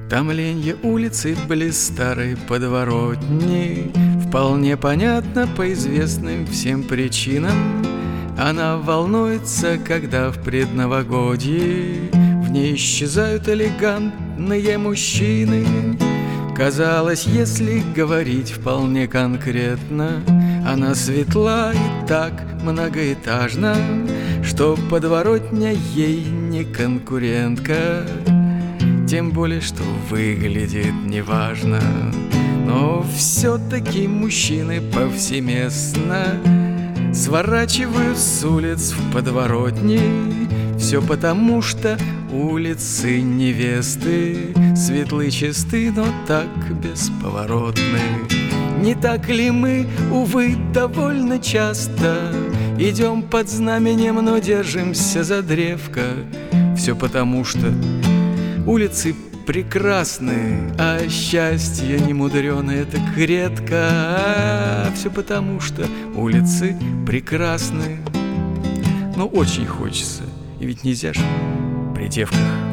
Томленье улицы близ старой подворотни вполне понятно по известным всем причинам. Она волнуется, когда в предновогодье в ней исчезают элегантные мужчины. Казалось, если говорить вполне конкретно, она светла и так многоэтажна, что подворотня ей не конкурентка. Тем более, что выглядит неважно. Но все-таки мужчины повсеместно сворачивают с улиц в подворотни. Все потому, что улицы невесты светлы, чисты, но так бесповоротны. Не так ли мы, увы, довольно часто идем под знаменем, но держимся за древко? Все потому, что улицы прекрасны, а счастье немудреное так редко. Все потому, что улицы прекрасны. Но очень хочется, и ведь нельзя же при девках.